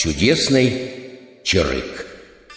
Чудесный Чирык.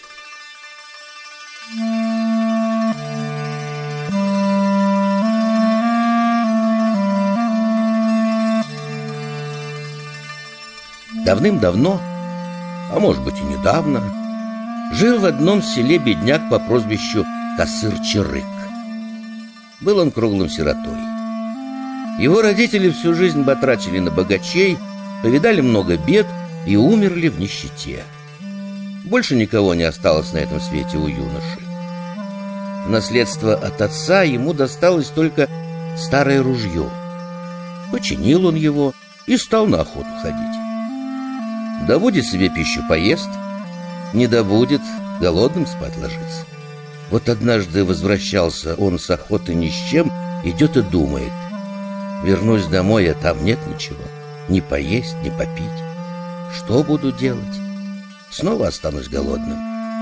Давным-давно, а может быть и недавно, жил в одном селе бедняк по прозвищу Касыр-Чирык. Был он круглым сиротой. Его родители всю жизнь батрачили на богачей, повидали много бед и умерли в нищете. Больше никого не осталось на этом свете у юноши. В наследство от отца ему досталось только старое ружье. Починил он его и стал на охоту ходить. Добудет себе пищу, поест, не добудет, голодным спать ложится. Вот однажды возвращался он с охоты ни с чем, идет и думает: вернусь домой, а там нет ничего, ни поесть, ни попить. Что буду делать? Снова останусь голодным.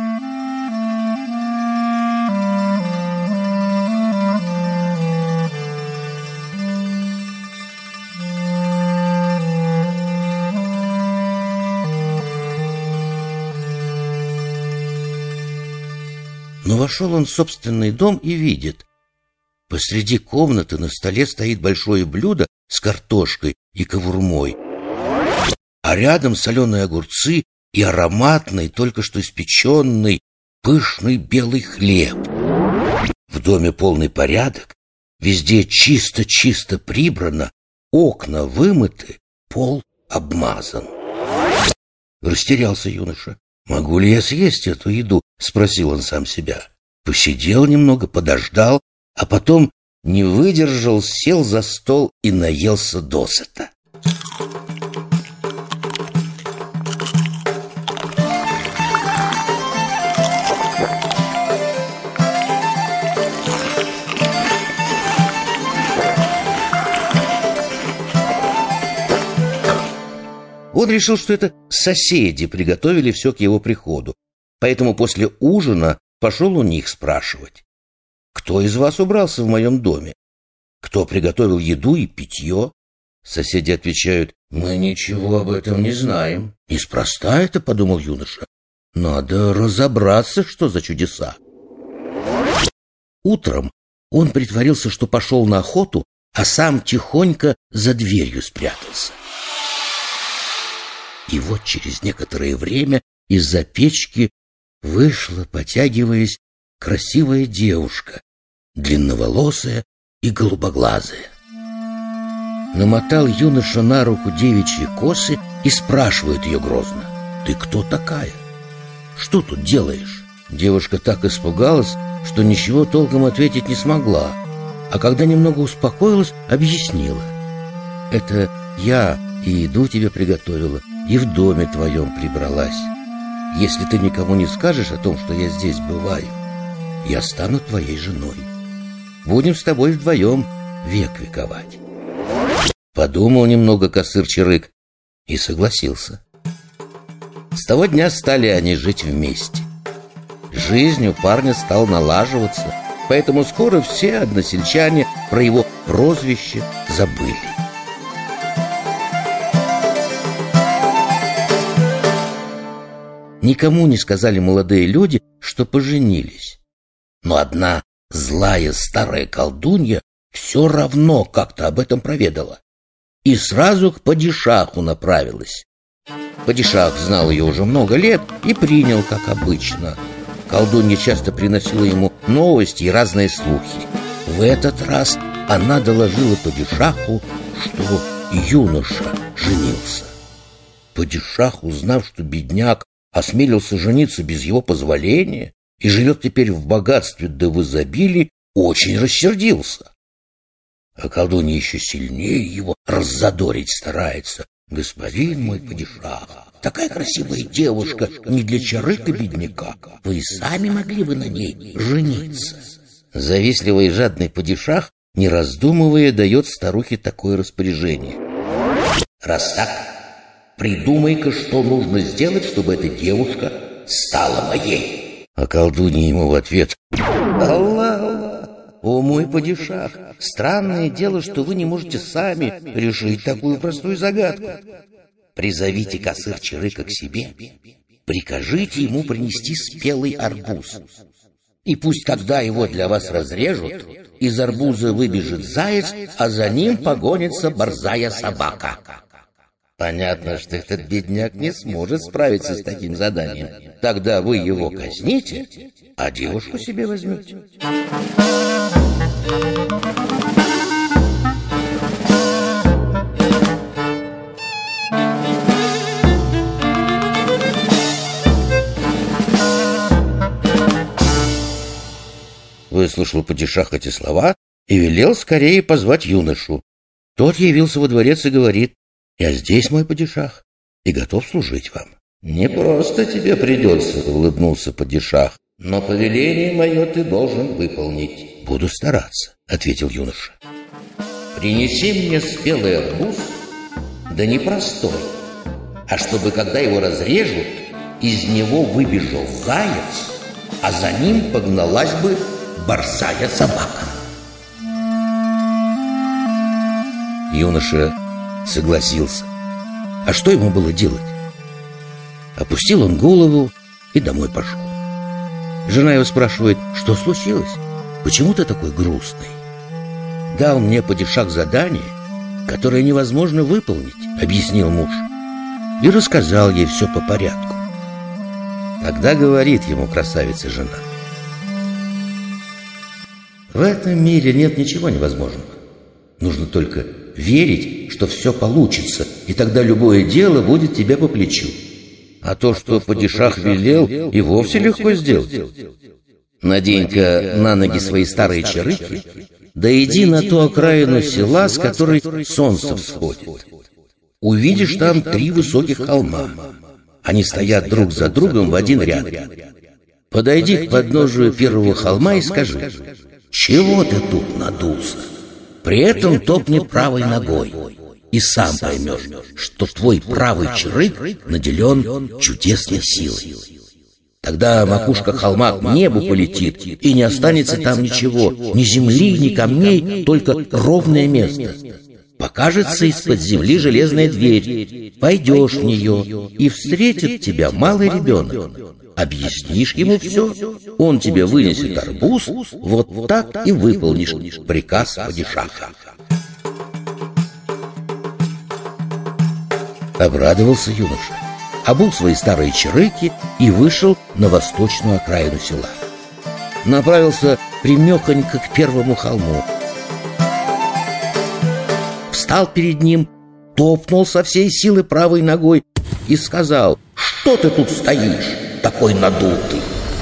Но вошел он в собственный дом и видит: посреди комнаты на столе стоит большое блюдо с картошкой и ковурмой, а рядом соленые огурцы и ароматный, только что испеченный, пышный белый хлеб. В доме полный порядок, везде чисто-чисто прибрано, окна вымыты, пол обмазан. Растерялся юноша. «Могу ли я съесть эту еду?» — спросил он сам себя. Посидел немного, подождал, а потом не выдержал, сел за стол и наелся досыта. Он решил, что это соседи приготовили все к его приходу, поэтому после ужина пошел у них спрашивать: «Кто из вас убрался в моем доме? Кто приготовил еду и питье?» Соседи отвечают: «Мы ничего об этом не знаем». «Неспроста это, — подумал юноша, — надо разобраться, что за чудеса». Утром он притворился, что пошел на охоту, а сам тихонько за дверью спрятался. И вот через некоторое время из-за печки вышла, потягиваясь, красивая девушка, длинноволосая и голубоглазая. Намотал юноша на руку девичьи косы и спрашивает ее грозно: «Ты кто такая? Что тут делаешь?» Девушка так испугалась, что ничего толком ответить не смогла, а когда немного успокоилась, объяснила: «Это я и еду тебе приготовила, и в доме твоем прибралась. Если ты никому не скажешь о том, что я здесь бываю, я стану твоей женой. Будем с тобой вдвоем век вековать». Подумал немного Касыр-Чирык и согласился. С того дня стали они жить вместе. Жизнь у парня стала налаживаться, поэтому скоро все односельчане про его прозвище забыли. Никому не сказали молодые люди, что поженились. Но одна злая старая колдунья все равно как-то об этом проведала и сразу к падишаху направилась. Падишах знал ее уже много лет и принял, как обычно. Колдунья часто приносила ему новости и разные слухи. В этот раз она доложила падишаху, что юноша женился. Падишах, узнав, что бедняк осмелился жениться без его позволения и живет теперь в богатстве да в изобилии, очень рассердился. А колдунья еще сильнее его раззадорить старается: «Господин мой падишах, такая красивая девушка не для Чирыка бедняка, вы и сами могли бы на ней жениться». Завистливый и жадный падишах, не раздумывая, дает старухе такое распоряжение: «Раз так, придумай-ка, что нужно сделать, чтобы эта девушка стала моей». А колдунья ему в ответ: «Аллах, о мой падишах, странное дело, что вы не можете сами решить такую простую загадку. Призовите Касыр-Чырыка к себе, прикажите ему принести спелый арбуз. И пусть, когда его для вас разрежут, из арбуза выбежит заяц, а за ним погонится борзая собака. Понятно, что этот бедняк не сможет справиться с таким заданием. Тогда вы его казните, а девушку себе возьмете. Выслушал падишах эти слова и велел скорее позвать юношу. Тот явился во дворец и говорит: «Я здесь, мой падишах, и готов служить вам». «Не просто тебе придется», — улыбнулся падишах, «но повеление мое ты должен выполнить». «Буду стараться», — ответил юноша. «Принеси мне спелый арбуз, да не простой, а чтобы, когда его разрежут, из него выбежал заяц, а за ним погналась бы борзая собака». Юноша согласился. А что ему было делать? Опустил он голову и домой пошел. Жена его спрашивает: «Что случилось? Почему ты такой грустный?» «Дал мне падишах задание, которое невозможно выполнить», — объяснил муж. И рассказал ей все по порядку. Тогда говорит ему красавица-жена: «В этом мире нет ничего невозможного. Нужно только верить, что все получится, и тогда любое дело будет тебе по плечу. А то, что падишах велел, и вовсе легко сделать. Надень-ка на ноги свои старые чарыки, да иди на ту окраину села, с которой солнце всходит. Увидишь там 3 высоких холма. Они стоят друг за другом в один ряд. Подойди к подножию первого холма и скажи: «Чего ты тут надулся?» При этом топни правой ногой, и сам поймешь, что твой правый чарык наделен чудесной силой. Тогда макушка холма к небу полетит, и не останется там ничего, ни земли, ни камней, только ровное место. Покажется из-под земли железная дверь. Пойдешь в нее, и встретит тебя малый ребенок. Объяснишь ему все, он тебе вынесет арбуз, вот так и выполнишь приказ падишаха». Обрадовался юноша, обул свои старые чарыки и вышел на восточную окраину села. Направился прямехонько к первому холму. Встал перед ним, топнул со всей силы правой ногой и сказал: «Что ты тут стоишь, такой надутый?»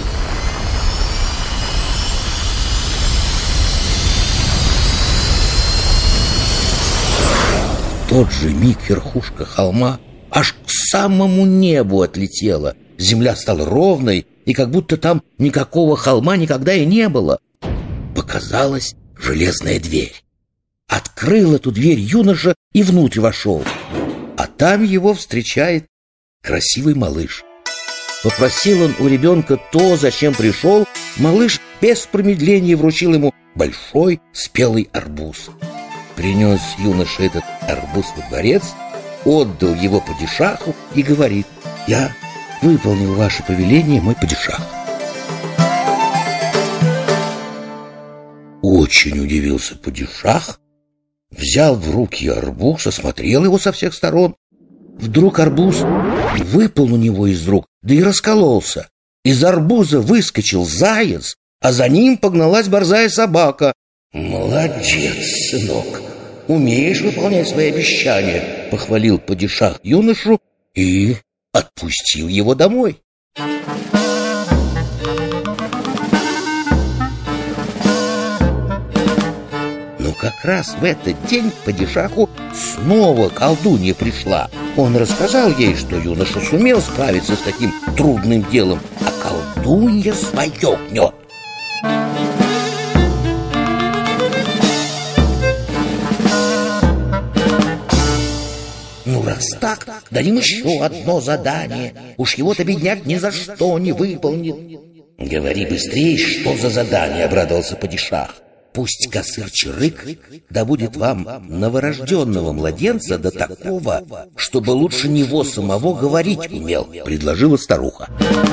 В тот же миг верхушка холма аж к самому небу отлетела. Земля стала ровной, и как будто там никакого холма никогда и не было. Показалась железная дверь. Открыл эту дверь юноша и внутрь вошел. А там его встречает красивый малыш. Попросил он у ребенка то, зачем пришел. Малыш без промедления вручил ему большой спелый арбуз. Принес юноша этот арбуз во дворец, отдал его падишаху и говорит: «Я выполнил ваше повеление, мой падишах». Очень удивился падишах, взял в руки арбуз, осмотрел его со всех сторон. Вдруг арбуз выпал у него из рук, да и раскололся. Из арбуза выскочил заяц, а за ним погналась борзая собака. «Молодец, сынок, умеешь выполнять свои обещания», — похвалил падишах юношу и отпустил его домой. Но как раз в этот день к падишаху снова колдунья пришла. Он рассказал ей, что юноша сумел справиться с таким трудным делом, а колдунья свое гнет. «Ну, раз так, дадим еще одно задание. Уж его-то бедняк ни за что не выполнит». «Говори быстрее, что за задание», — обрадовался падишах. пусть Косыр-Чирык добудет вам новорожденного младенца до такого, чтобы лучше него самого говорить умел, предложила старуха.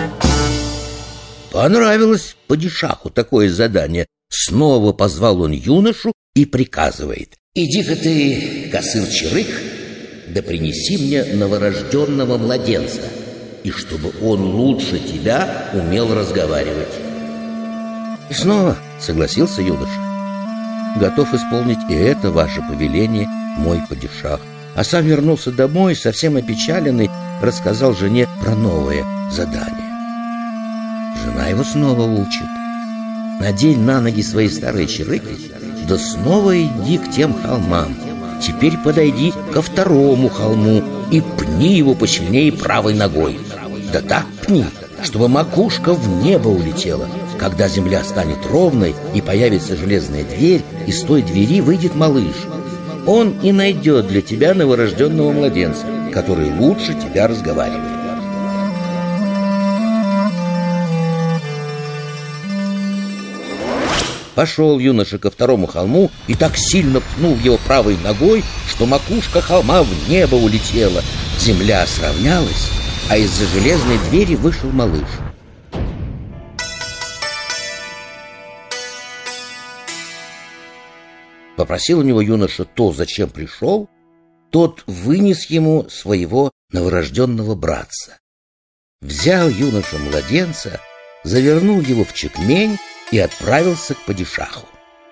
Понравилось падишаху такое задание. Снова позвал он юношу и приказывает: иди-ка ты, Косыр-Чирык, да принеси мне новорожденного младенца, и чтобы он лучше тебя умел разговаривать. И снова согласился юноша. Готов исполнить и это ваше повеление, мой падишах. А сам вернулся домой, совсем опечаленный, рассказал жене про новое задание. Жена его снова учит: надень на ноги свои старые чирыки, да снова иди к тем холмам. Теперь подойди ко второму холму и пни его посильнее правой ногой. Да так пни, чтобы макушка в небо улетела. Когда земля станет ровной и появится железная дверь, из той двери выйдет малыш. Он и найдет для тебя новорожденного младенца, который лучше тебя разговаривает. Пошел юноша ко второму холму и так сильно пнул его правой ногой, что макушка холма в небо улетела. Земля сравнялась, а из-за железной двери вышел малыш. Попросил у него юноша то, зачем пришел. Тот вынес ему своего новорожденного братца. Взял юноша младенца, завернул его в чекмень и отправился к падишаху.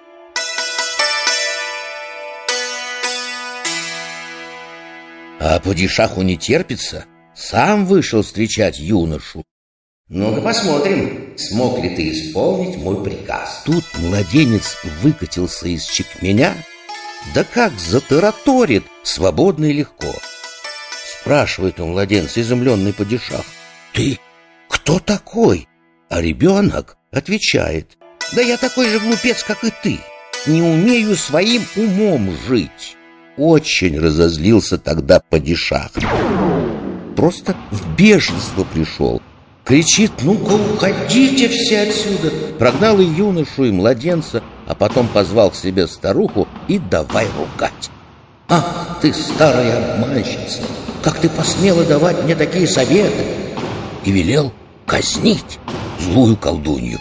А падишаху не терпится, сам вышел встречать юношу. Ну-ка посмотрим, смог ли ты исполнить мой приказ. Тут младенец выкатился из чекменя, да как затараторит, свободно и легко. Спрашивает у младенца изумленный падишах: ты кто такой? А ребенок отвечает: да я такой же глупец, как и ты, не умею своим умом жить. Очень разозлился тогда падишах, просто в бешенство пришел. Кричит: ну-ка уходите все отсюда. Прогнал и юношу, и младенца, а потом позвал к себе старуху и давай ругать. Ах ты, старая обманщица, как ты посмела давать мне такие советы! И велел казнить злую колдунью.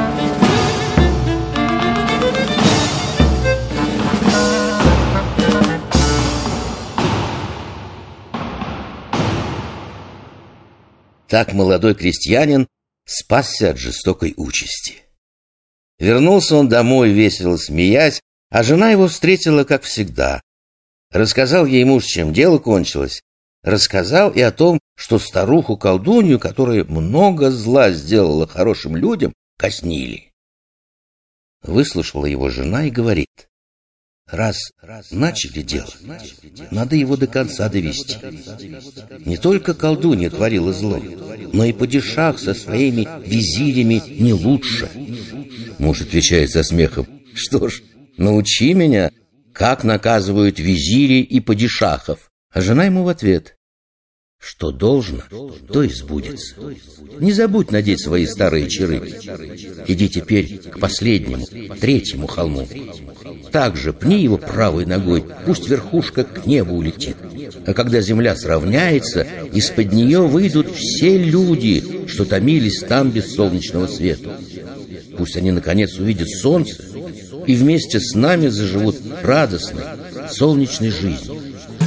Так молодой крестьянин спасся от жестокой участи. Вернулся он домой, весело смеясь, а жена его встретила, как всегда. Рассказал ей муж, чем дело кончилось. Рассказал и о том, что старуху-колдунью, которая много зла сделала хорошим людям, казнили. Выслушала его жена и говорит: раз начали дело, надо его до конца довести. Не только колдунья творила зло, но и падишах со своими визирями не лучше. Муж отвечает со смехом: что ж, научи меня, как наказывают визири и падишахов. А жена ему в ответ: что должно, то и сбудется. Не забудь надеть свои старые чирыки. Иди теперь к последнему, третьему холму. Также пни его правой ногой, пусть верхушка к небу улетит. А когда земля сравняется, из-под нее выйдут все люди, что томились там без солнечного света. Пусть они наконец увидят солнце и вместе с нами заживут радостной, солнечной жизнью.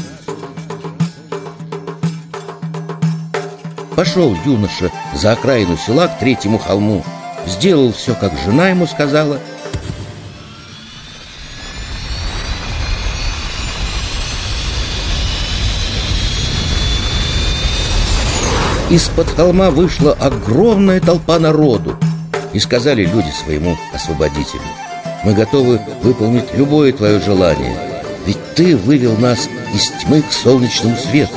Пошел юноша за окраину села к третьему холму, сделал все, как жена ему сказала. Из-под холма вышла огромная толпа народу, и сказали люди своему освободителю: мы готовы выполнить любое твое желание, ведь ты вывел нас из тьмы к солнечному свету.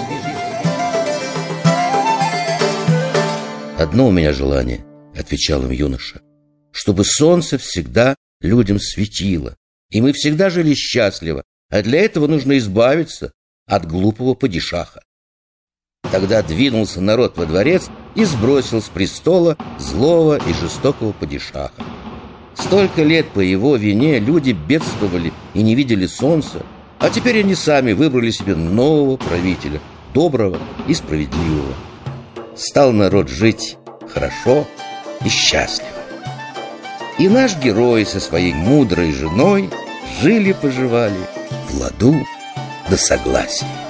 «Одно у меня желание», — отвечал им юноша, — «чтобы солнце всегда людям светило, и мы всегда жили счастливо, а для этого нужно избавиться от глупого падишаха». Тогда двинулся народ во дворец и сбросил с престола злого и жестокого падишаха. Столько лет по его вине люди бедствовали и не видели солнца, а теперь они сами выбрали себе нового правителя, доброго и справедливого. Стал народ жить хорошо и счастливо. И наш герой со своей мудрой женой жили-поживали в ладу да согласии.